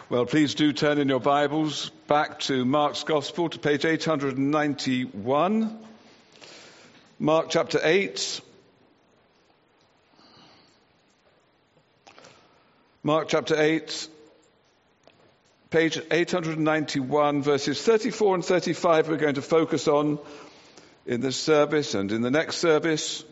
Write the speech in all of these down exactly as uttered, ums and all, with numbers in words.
Well, please do turn in your Bibles back to Mark's Gospel to page eight hundred ninety-one. Mark chapter eight. Mark chapter eight, page eight hundred ninety-one, verses thirty-four and thirty-five we're going to focus on in this service and in the next service.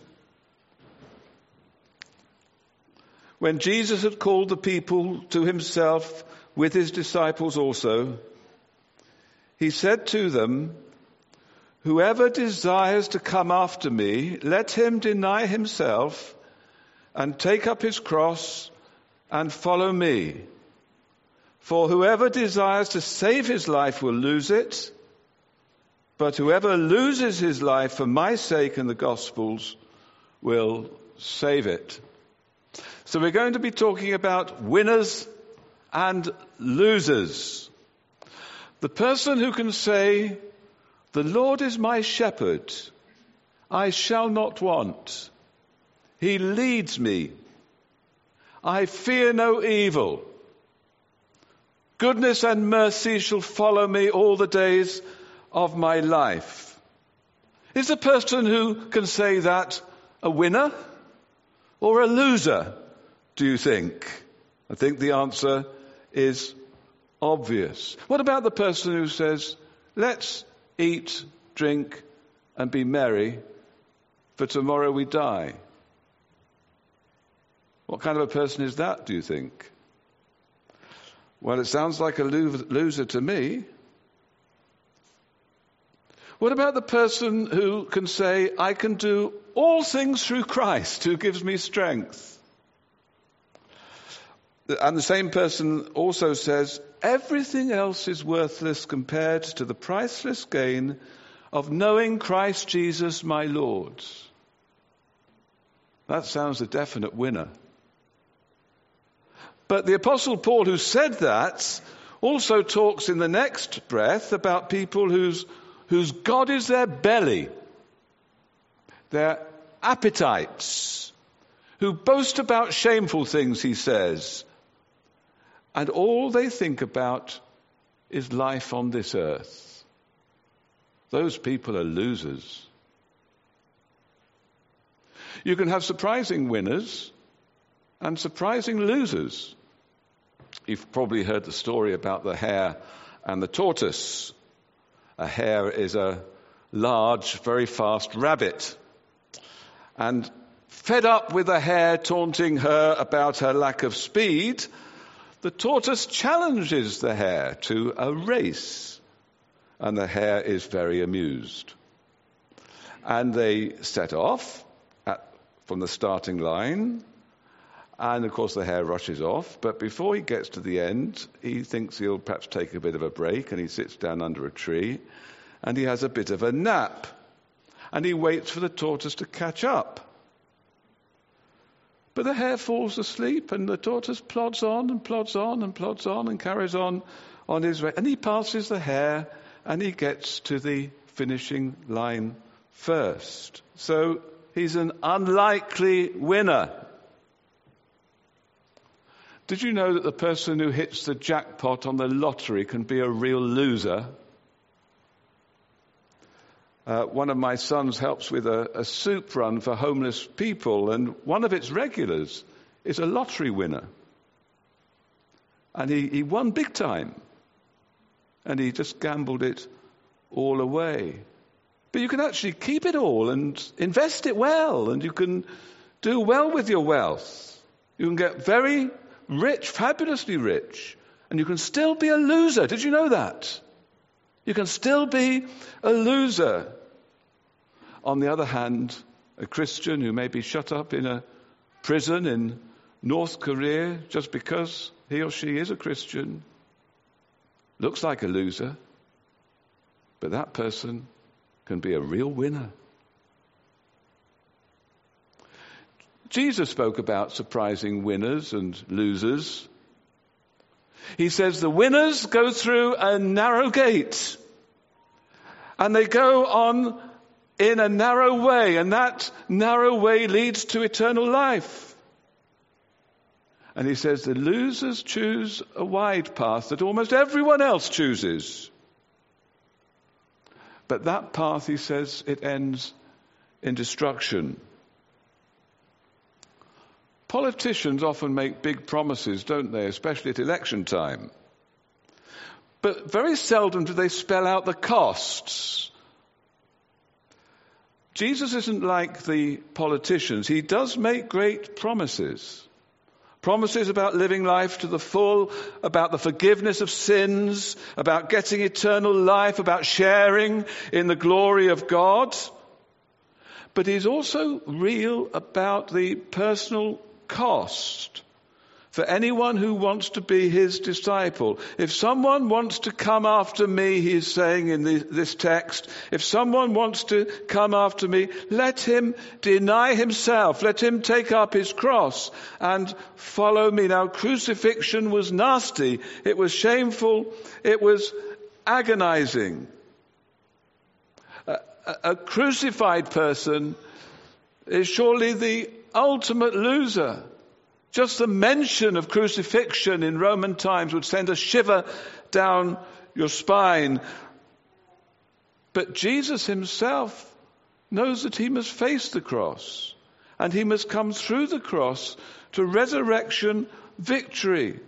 When Jesus had called the people to himself with his disciples also, he said to them, "Whoever desires to come after me, let him deny himself and take up his cross and follow me. For whoever desires to save his life will lose it, but whoever loses his life for my sake and the gospel's will save it." So we're going to be talking about winners and losers. The person who can say, "The Lord is my shepherd, I shall not want. He leads me. I fear no evil. Goodness and mercy shall follow me all the days of my life." Is the person who can say that a winner or a loser, do you think? I think the answer is obvious. What about the person who says, "Let's eat, drink, and be merry, for tomorrow we die"? What kind of a person is that, do you think? Well, it sounds like a loser to me. What about the person who can say, "I can do all things through Christ who gives me strength"? And the same person also says, "Everything else is worthless compared to the priceless gain of knowing Christ Jesus my Lord." That sounds a definite winner. But the Apostle Paul, who said that, also talks in the next breath about people whose, whose God is their belly, their appetites, who boast about shameful things, he says, and all they think about is life on this earth. Those people are losers. You can have surprising winners and surprising losers. You've probably heard the story about the hare and the tortoise. A hare is a large, very fast rabbit. And fed up with the hare taunting her about her lack of speed, the tortoise challenges the hare to a race. And the hare is very amused. And they set off at, from the starting line. And, of course, the hare rushes off. But before he gets to the end, he thinks he'll perhaps take a bit of a break. And he sits down under a tree. And he has a bit of a nap. And he waits for the tortoise to catch up. But the hare falls asleep. And the tortoise plods on and plods on and plods on and carries on on his way. And he passes the hare. And he gets to the finishing line first. So he's an unlikely winner. Did you know that the person who hits the jackpot on the lottery can be a real loser? Uh, one of my sons helps with a, a soup run for homeless people, and one of its regulars is a lottery winner. And he, he won big time. And he just gambled it all away. But you can actually keep it all and invest it well, and you can do well with your wealth. You can get very rich, fabulously rich, and you can still be a loser. Did you know that? You can still be a loser. On the other hand, a Christian who may be shut up in a prison in North Korea just because he or she is a Christian looks like a loser, but that person can be a real winner. Jesus spoke about surprising winners and losers. He says the winners go through a narrow gate and they go on in a narrow way, and that narrow way leads to eternal life. And he says the losers choose a wide path that almost everyone else chooses. But that path, he says, it ends in destruction. Politicians often make big promises, don't they, especially at election time. But very seldom do they spell out the costs. Jesus isn't like the politicians. He does make great promises. Promises about living life to the full, about the forgiveness of sins, about getting eternal life, about sharing in the glory of God. But he's also real about the personal cost for anyone who wants to be his disciple. If someone wants to come after me, he is saying in the, this text, if someone wants to come after me, let him deny himself, let him take up his cross and follow me. Now, crucifixion was nasty, it was shameful, it was agonizing. A, a, a crucified person is surely the ultimate loser. Just the mention of crucifixion in Roman times would send a shiver down your spine. But Jesus himself knows that he must face the cross, and he must come through the cross to resurrection victory.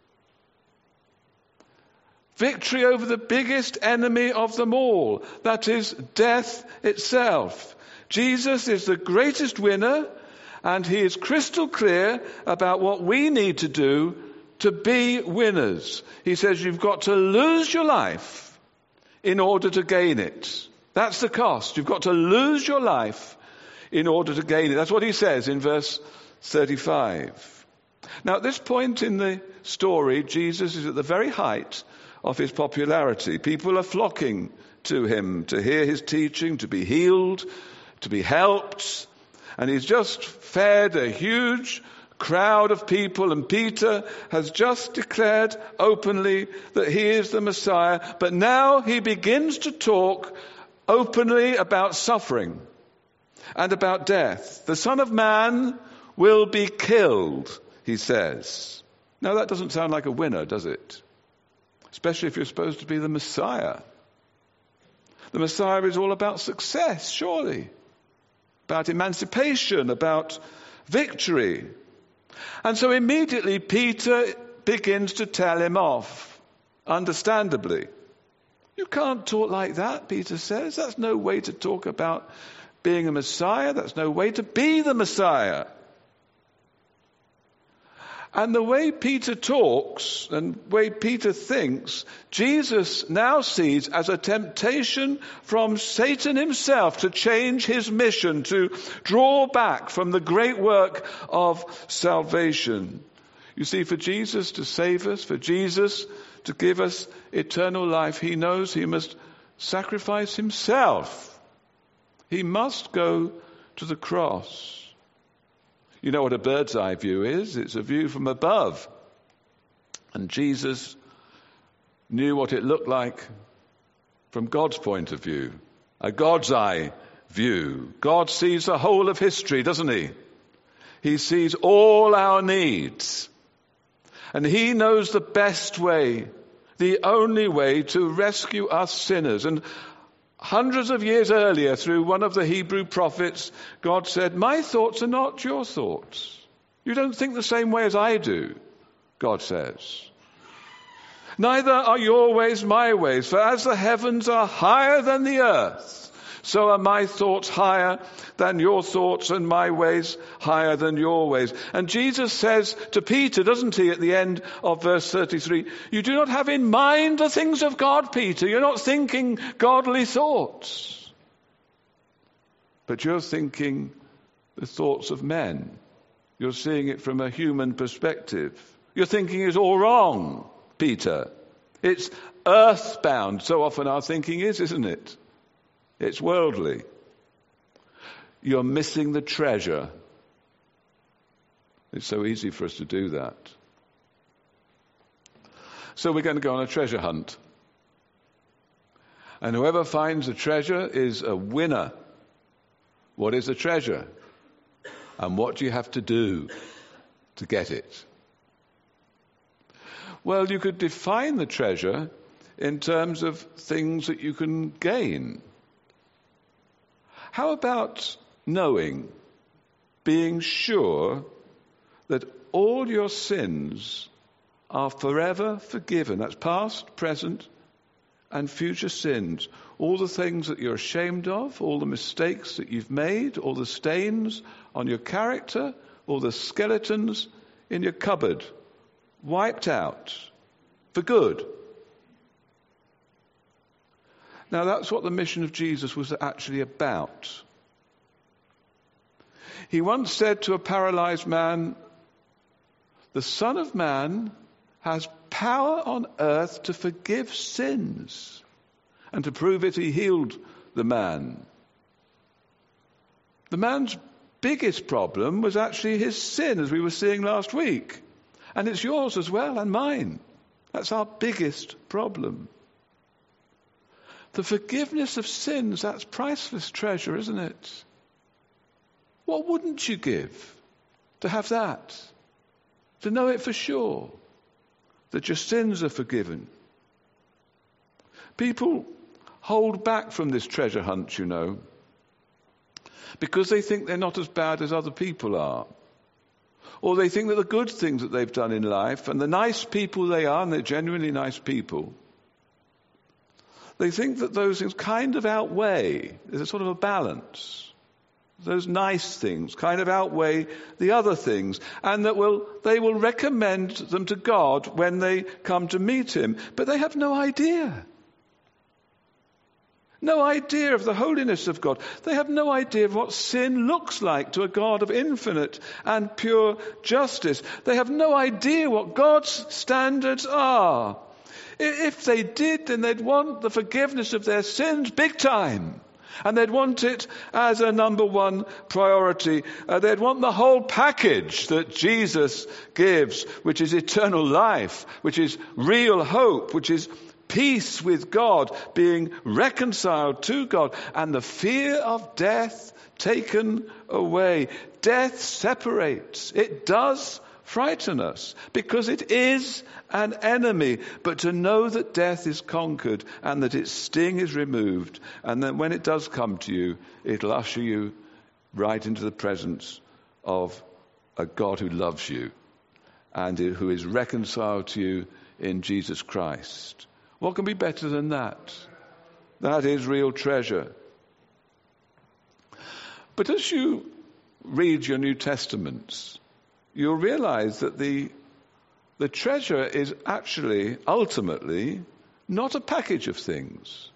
Victory over the biggest enemy of them all, that is death itself. Jesus is the greatest winner, and he is crystal clear about what we need to do to be winners. He says you've got to lose your life in order to gain it. That's the cost. You've got to lose your life in order to gain it. That's what he says in verse thirty-five. Now, at this point in the story, Jesus is at the very height of his popularity. People are flocking to him to hear his teaching, to be healed, to be helped. And he's just fed a huge crowd of people, and Peter has just declared openly that he is the Messiah. But now he begins to talk openly about suffering and about death. The Son of Man will be killed, he says. Now that doesn't sound like a winner, does it? Especially if you're supposed to be the Messiah. The Messiah is all about success, surely. About emancipation, about victory. And so immediately Peter begins to tell him off, understandably. You can't talk like that, Peter says. That's no way to talk about being a Messiah. That's no way to be the Messiah. And the way Peter talks and the way Peter thinks, Jesus now sees as a temptation from Satan himself to change his mission, to draw back from the great work of salvation. You see, for Jesus to save us, for Jesus to give us eternal life, he knows he must sacrifice himself. He must go to the cross. You know what a bird's eye view is? It's a view from above. And Jesus knew what it looked like from God's point of view. A God's eye view. God sees the whole of history, doesn't he? He sees all our needs. And he knows the best way, the only way to rescue us sinners. And hundreds of years earlier, through one of the Hebrew prophets, God said, my thoughts are not your thoughts. You don't think the same way as I do, God says. Neither are your ways my ways, for as the heavens are higher than the earth, so are my thoughts higher than your thoughts, and my ways higher than your ways. And Jesus says to Peter, doesn't he, at the end of verse thirty-three, you do not have in mind the things of God, Peter. You're not thinking godly thoughts, but you're thinking the thoughts of men. You're seeing it from a human perspective. Your thinking is all wrong, Peter. It's earthbound. So often our thinking is, isn't it? It's worldly. You're missing the treasure. It's so easy for us to do that. So we're going to go on a treasure hunt. And whoever finds a treasure is a winner. What is a treasure? And what do you have to do to get it? Well, you could define the treasure in terms of things that you can gain. How about knowing, being sure that all your sins are forever forgiven? That's past, present, and future sins. All the things that you're ashamed of, all the mistakes that you've made, all the stains on your character, all the skeletons in your cupboard, wiped out for good. Now that's what the mission of Jesus was actually about. He once said to a paralyzed man, "The Son of Man has power on earth to forgive sins." And to prove it, he healed the man. The man's biggest problem was actually his sin, as we were seeing last week. And it's yours as well, and mine. That's our biggest problem. The forgiveness of sins, that's priceless treasure, isn't it? What wouldn't you give to have that? To know it for sure, that your sins are forgiven. People hold back from this treasure hunt, you know, because they think they're not as bad as other people are. Or they think that the good things that they've done in life and the nice people they are, and they're genuinely nice people, they think that those things kind of outweigh. There's a sort of a balance. Those nice things kind of outweigh the other things, and that will they will recommend them to God when they come to meet him. But they have no idea. No idea of the holiness of God. They have no idea of what sin looks like to a God of infinite and pure justice. They have no idea what God's standards are. If they did, then they'd want the forgiveness of their sins big time. And they'd want it as a number one priority. Uh, they'd want the whole package that Jesus gives, which is eternal life, which is real hope, which is peace with God, being reconciled to God, and the fear of death taken away. Death separates. It does frighten us because it is an enemy. But to know that death is conquered and that its sting is removed, and that when it does come to you, it'll usher you right into the presence of a God who loves you and who is reconciled to you in Jesus Christ. What can be better than that? That is real treasure. But as you read your New Testaments, you'll realize that the, the treasure is actually, ultimately, not a package of things.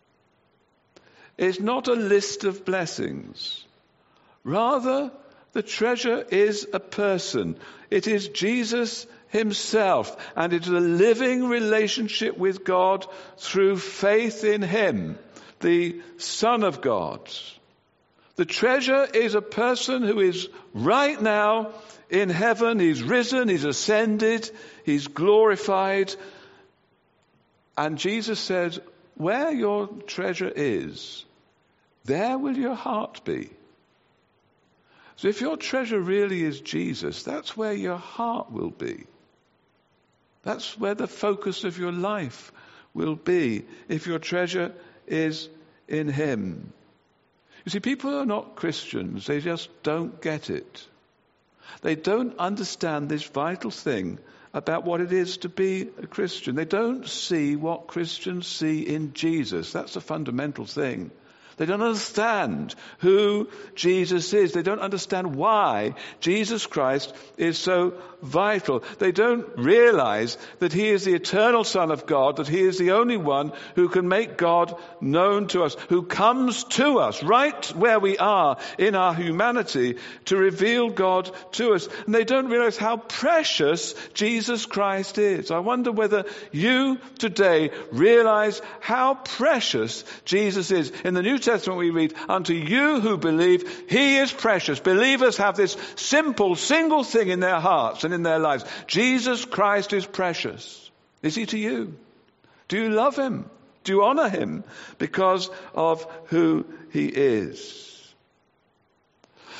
It's not a list of blessings. Rather, the treasure is a person. It is Jesus himself, and it is a living relationship with God through faith in him, the Son of God. The treasure is a person who is right now in heaven. He's risen, he's ascended, he's glorified. And Jesus said, where your treasure is, there will your heart be. So if your treasure really is Jesus, that's where your heart will be. That's where the focus of your life will be, if your treasure is in him. You see, people who are not Christians, they just don't get it. They don't understand this vital thing about what it is to be a Christian. They don't see what Christians see in Jesus. That's a fundamental thing. They don't understand who Jesus is. They don't understand why Jesus Christ is so vital. They don't realize that he is the eternal Son of God, that he is the only one who can make God known to us, who comes to us right where we are in our humanity to reveal God to us. And they don't realize how precious Jesus Christ is. I wonder whether you today realize how precious Jesus is. In the New Testament we read, unto you who believe, he is precious. Believers have this simple, single thing in their hearts and in their lives. Jesus Christ is precious. Is he to you? Do you love him? Do you honor him because of who he is?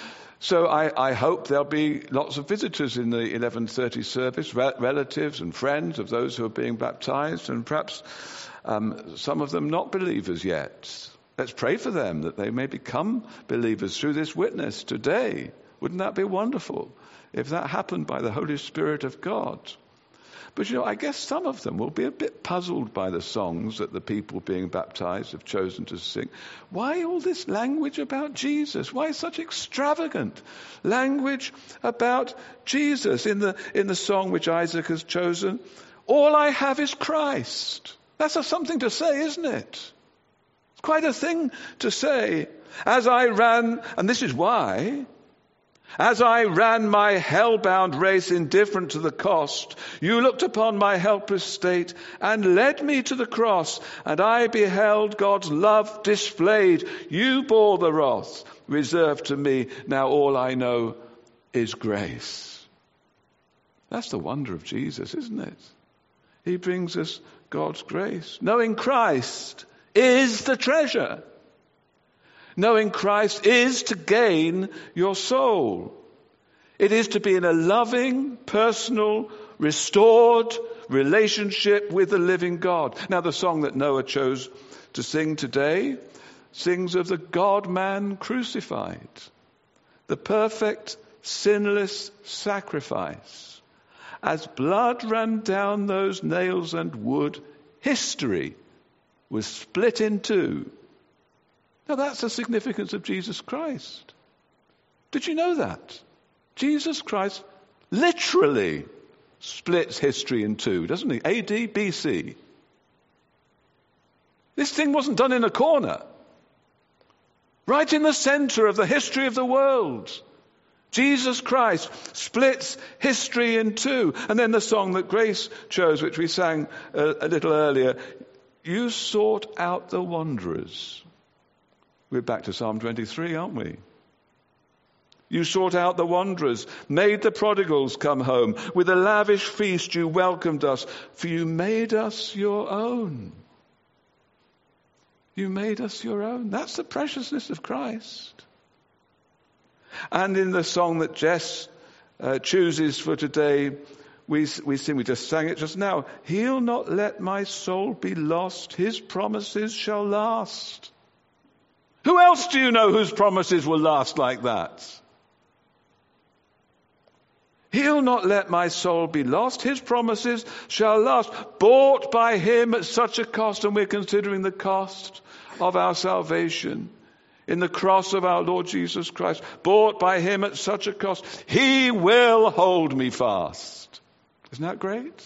So I, I hope there'll be lots of visitors in the eleven thirty service, re- relatives and friends of those who are being baptized, and perhaps um, some of them not believers yet. Let's pray for them that they may become believers through this witness today. Wouldn't that be wonderful if that happened by the Holy Spirit of God? But, you know, I guess some of them will be a bit puzzled by the songs that the people being baptized have chosen to sing. Why all this language about Jesus? Why such extravagant language about Jesus in the, in the song which Isaac has chosen? All I have is Christ. That's a, something to say, isn't it? It's quite a thing to say. As I ran, and this is why... As I ran my hell-bound race indifferent to the cost, you looked upon my helpless state and led me to the cross, and I beheld God's love displayed. You bore the wrath reserved to me. Now all I know is grace. That's the wonder of Jesus, isn't it? He brings us God's grace. Knowing Christ is the treasure. Knowing Christ is to gain your soul. It is to be in a loving, personal, restored relationship with the living God. Now, the song that Noah chose to sing today sings of the God-man crucified, the perfect, sinless sacrifice. As blood ran down those nails and wood, history was split in two. Now that's the significance of Jesus Christ. Did you know that? Jesus Christ literally splits history in two, doesn't he? A D, B C. This thing wasn't done in a corner. Right in the center of the history of the world. Jesus Christ splits history in two. And then the song that Grace chose, which we sang a, a little earlier, you sought out the wanderers. We're back to Psalm twenty-three, aren't we? You sought out the wanderers, made the prodigals come home. With a lavish feast you welcomed us, for you made us your own. You made us your own. That's the preciousness of Christ. And in the song that Jess uh, chooses for today, we, we sing, we just sang it just now. He'll not let my soul be lost. His promises shall last. Who else do you know whose promises will last like that? He'll not let my soul be lost. His promises shall last. Bought by him at such a cost, and we're considering the cost of our salvation in the cross of our Lord Jesus Christ. Bought by him at such a cost. He will hold me fast. Isn't that great?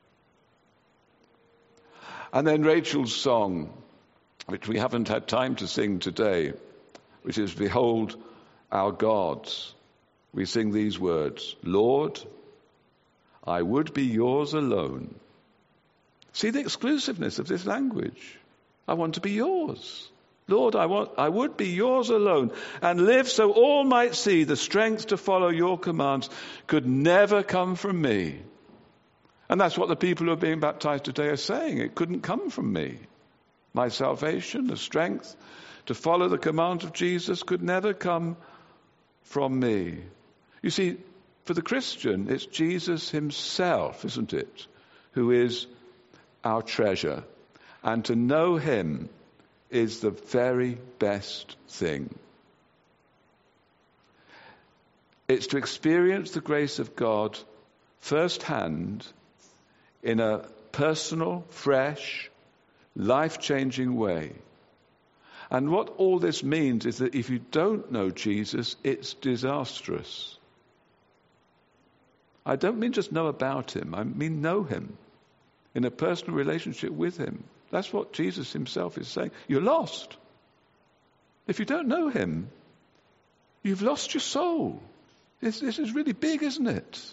And then Rachel's song, which we haven't had time to sing today, which is, Behold our God. We sing these words, Lord, I would be yours alone. See the exclusiveness of this language. I want to be yours. Lord, I want, I would be yours alone and live so all might see the strength to follow your commands could never come from me. And that's what the people who are being baptized today are saying. It couldn't come from me. My salvation, the strength to follow the commands of Jesus could never come from me. You see, for the Christian, it's Jesus himself, isn't it, who is our treasure. And to know him is the very best thing. It's to experience the grace of God firsthand in a personal, fresh, life-changing way. And what all this means is that if you don't know Jesus, it's disastrous. I don't mean just know about him. I mean know him in a personal relationship with him. That's what Jesus himself is saying. You're lost. If you don't know him, you've lost your soul. This, this is really big, isn't it?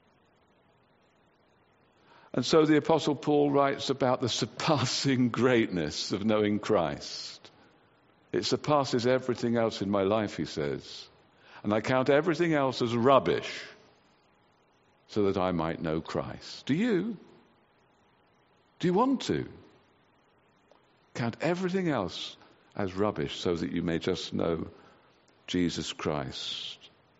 And so the Apostle Paul writes about the surpassing greatness of knowing Christ. It surpasses everything else in my life, he says. And I count everything else as rubbish so that I might know Christ. Do you? Do you want to? Count everything else as rubbish so that you may just know Jesus Christ.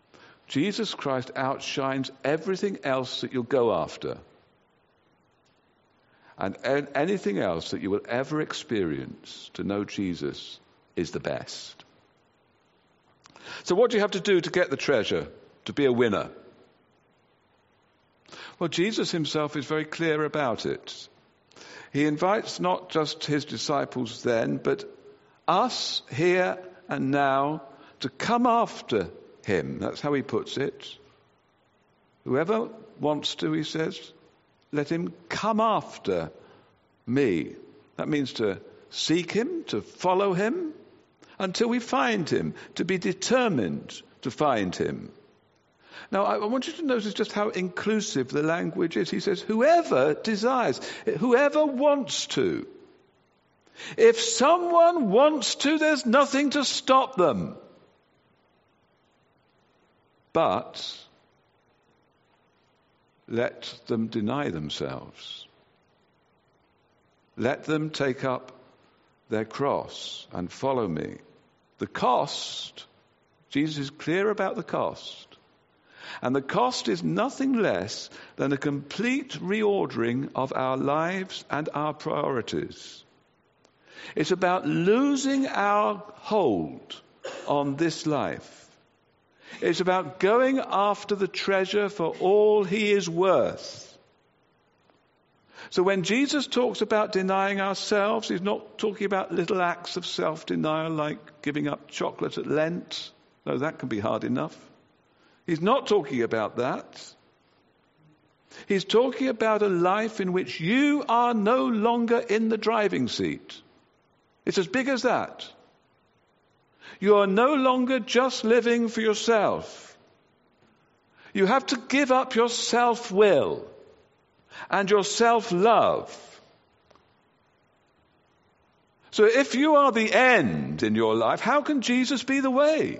Jesus Christ outshines everything else that you'll go after. And anything else that you will ever experience to know Jesus is the best. So what do you have to do to get the treasure, to be a winner? Well, Jesus himself is very clear about it. He invites not just his disciples then, but us here and now to come after him. That's how he puts it. Whoever wants to, he says, let him come after me. That means to seek him, to follow him, until we find him, to be determined to find him. Now, I want you to notice just how inclusive the language is. He says, whoever desires, whoever wants to. If someone wants to, there's nothing to stop them. But let them deny themselves. Let them take up their cross and follow me. The cost, Jesus is clear about the cost. And the cost is nothing less than a complete reordering of our lives and our priorities. It's about losing our hold on this life. It's about going after the treasure for all he is worth. So when Jesus talks about denying ourselves, he's not talking about little acts of self-denial like giving up chocolate at Lent. No, that can be hard enough. He's not talking about that. He's talking about a life in which you are no longer in the driving seat. It's as big as that. You are no longer just living for yourself. You have to give up your self-will and your self-love. So if you are the end in your life, how can Jesus be the way?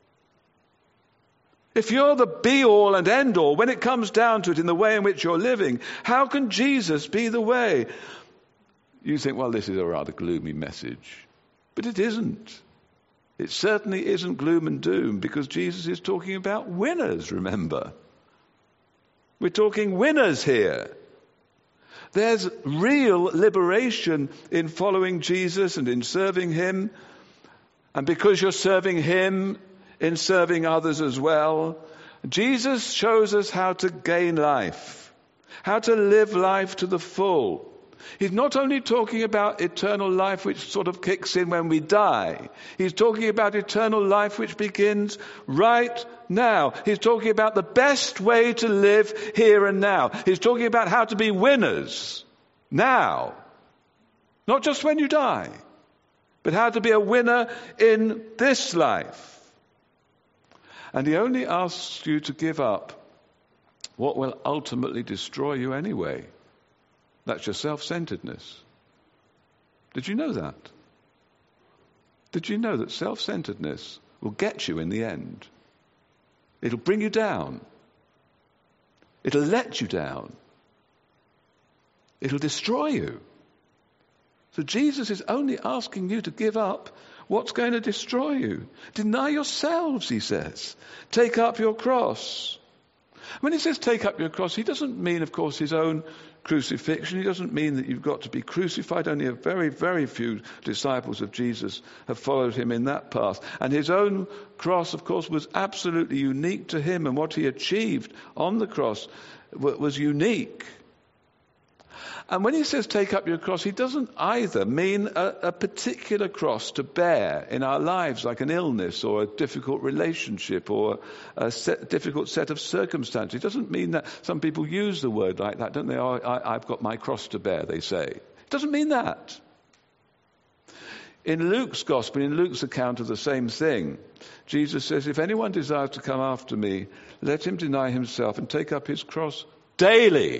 If you're the be-all and end-all, when it comes down to it in the way in which you're living, how can Jesus be the way? You think, well, this is a rather gloomy message. But it isn't. It certainly isn't gloom and doom, because Jesus is talking about winners, remember. We're talking winners here. There's real liberation in following Jesus and in serving him. And because you're serving him, in serving others as well, Jesus shows us how to gain life, how to live life to the full. He's not only talking about eternal life which sort of kicks in when we die. He's talking about eternal life which begins right now. He's talking about the best way to live here and now. He's talking about how to be winners now. Not just when you die, but how to be a winner in this life. And he only asks you to give up what will ultimately destroy you anyway. That's your self-centeredness. Did you know that? Did you know that self-centeredness will get you in the end? It'll bring you down. It'll let you down. It'll destroy you. So Jesus is only asking you to give up what's going to destroy you. Deny yourselves, he says. Take up your cross. When he says take up your cross, he doesn't mean, of course, his own crucifixion. He doesn't mean that you've got to be crucified. Only a very, very few disciples of Jesus have followed him in that path. And his own cross, of course, was absolutely unique to him. And what he achieved on the cross was unique. And when he says take up your cross, he doesn't either mean a, a particular cross to bear in our lives, like an illness or a difficult relationship or a set, difficult set of circumstances. He doesn't mean that. Some people use the word like that, don't they? Oh, I, I've got my cross to bear, they say. It doesn't mean that. In Luke's gospel, in Luke's account of the same thing, Jesus says, if anyone desires to come after me, let him deny himself and take up his cross daily.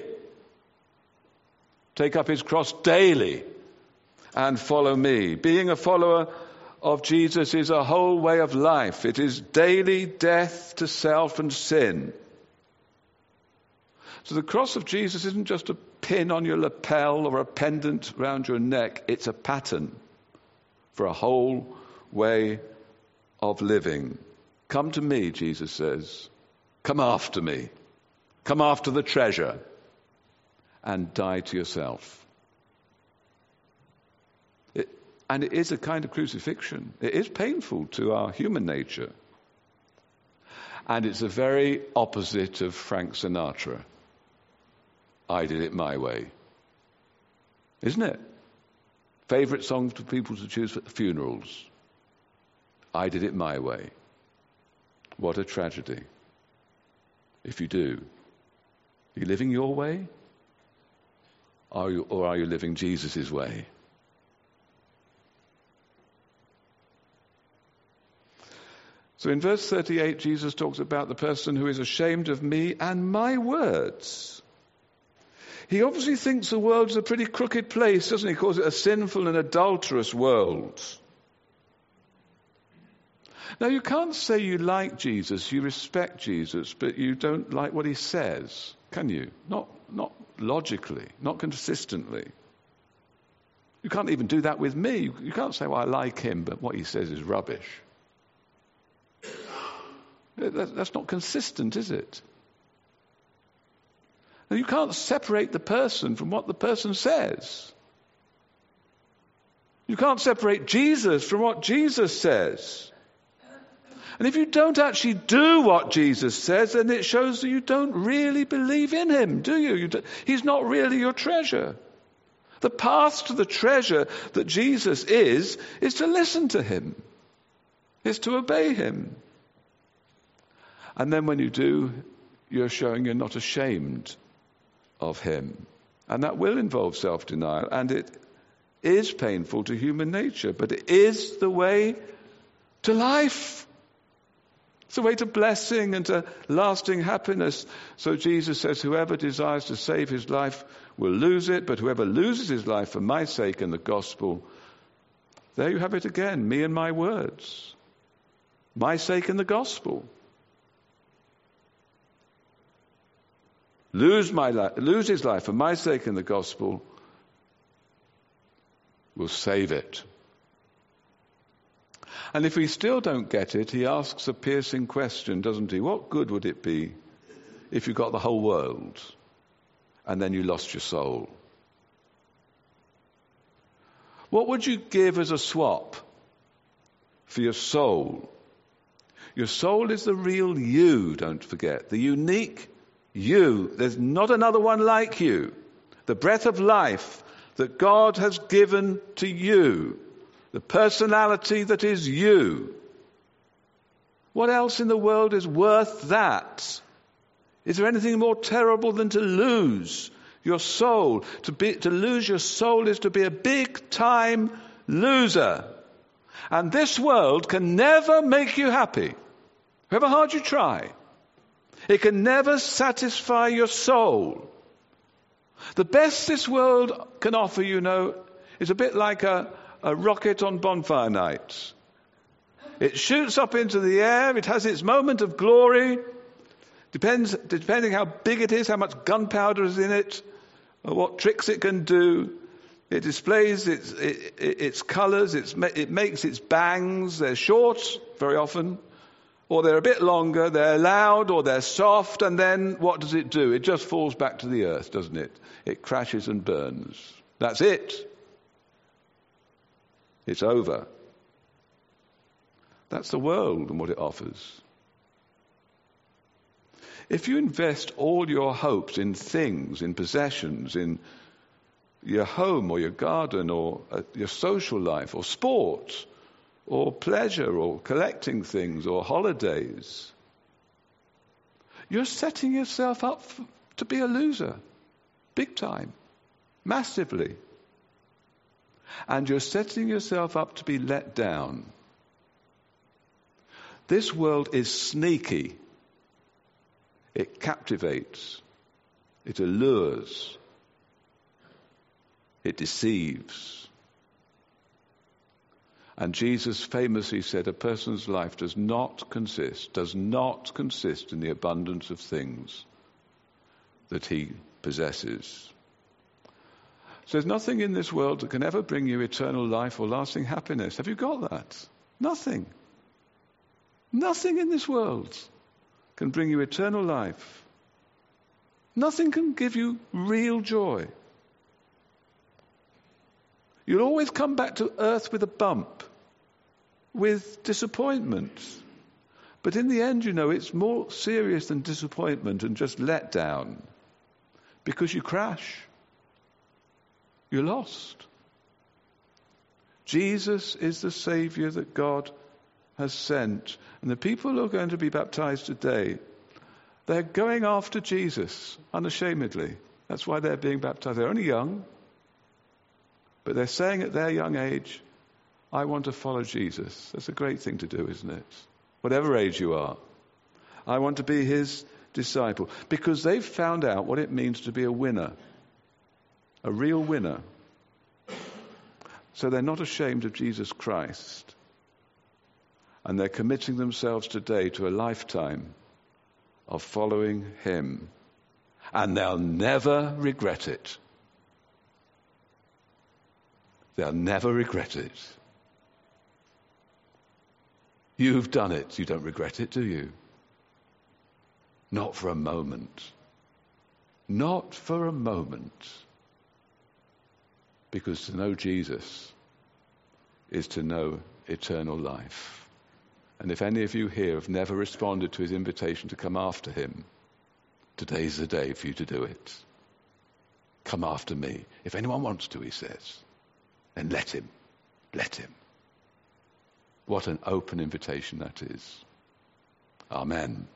Take up his cross daily and follow me. Being a follower of Jesus is a whole way of life. It is daily death to self and sin. So the cross of Jesus isn't just a pin on your lapel or a pendant around your neck. It's a pattern for a whole way of living. Come to me, Jesus says, Come after me. Come after the treasure. And die to yourself. It, and it is a kind of crucifixion. It is painful to our human nature. And it's the very opposite of Frank Sinatra. I did it my way. Isn't it? Favourite songs for people to choose for funerals. I did it my way. What a tragedy. If you do. Are you living your way? Are you, or are you living Jesus' way? So in verse thirty-eight, Jesus talks about the person who is ashamed of me and my words. He obviously thinks the world is a pretty crooked place, doesn't he? He calls it a sinful and adulterous world. Now, you can't say you like Jesus, you respect Jesus, but you don't like what he says, can you? Not, not logically, not consistently. You can't even do that with me. You can't say, well, I like him, but what he says is rubbish. That's not consistent, is it? Now, you can't separate the person from what the person says. You can't separate Jesus from what Jesus says. And if you don't actually do what Jesus says, then it shows that you don't really believe in him, do you? you do, he's not really your treasure. The path to the treasure that Jesus is, is to listen to him. Is to obey him. And then when you do, you're showing you're not ashamed of him. And that will involve self-denial. And it is painful to human nature, but it is the way to life. It's the way to blessing and to lasting happiness. So Jesus says, whoever desires to save his life will lose it, but whoever loses his life for my sake and the gospel, there you have it again, me and my words. My sake and the gospel. Lose my life, lose his life for my sake and the gospel, will save it. And if we still don't get it, he asks a piercing question, doesn't he? What good would it be if you got the whole world and then you lost your soul? What would you give as a swap for your soul? Your soul is the real you, don't forget. The unique you. There's not another one like you. The breath of life that God has given to you. The personality that is you. What else in the world is worth that? Is there anything more terrible than to lose your soul? To be, to lose your soul is to be a big time loser. And this world can never make you happy. However hard you try. It can never satisfy your soul. The best this world can offer, you know, is a bit like a, a rocket on bonfire night. It shoots up into the air. It has its moment of glory. Depends, depending how big it is, how much gunpowder is in it, or what tricks it can do. It displays its, it, its colors. It's, it makes its bangs. They're short, very often. Or they're a bit longer, they're loud, or they're soft, and then what does it do? It just falls back to the earth, doesn't it? It crashes and burns. That's it. It's over. That's the world and what it offers. If you invest all your hopes in things, in possessions, in your home or your garden or uh, your social life or sport, or pleasure, or collecting things, or holidays, you're setting yourself up f- to be a loser. Big time. Massively. And you're setting yourself up to be let down. This world is sneaky. It captivates. It allures. It deceives. And Jesus famously said, a person's life does not consist, does not consist in the abundance of things that he possesses. So there's nothing in this world that can ever bring you eternal life or lasting happiness. Have you got that? Nothing. Nothing in this world. can bring you eternal life. Nothing can give you real joy. You'll always come back to earth with a bump, with disappointment. But in the end, you know, it's more serious than disappointment and just let down. Because you crash. You're lost. Jesus is the Saviour that God has sent. And the people who are going to be baptized today, they're going after Jesus unashamedly. That's why they're being baptized. They're only young. But they're saying at their young age, I want to follow Jesus. That's a great thing to do, isn't it? Whatever age you are. I want to be his disciple. Because they've found out what it means to be a winner. A real winner. So they're not ashamed of Jesus Christ. And they're committing themselves today to a lifetime of following him. And they'll never regret it. They'll never regret it. You've done it. You don't regret it, do you? Not for a moment. Not for a moment. Because to know Jesus is to know eternal life. And if any of you here have never responded to his invitation to come after him, today's the day for you to do it. Come after me. If anyone wants to, he says. Then let him. Let him. What an open invitation that is. Amen.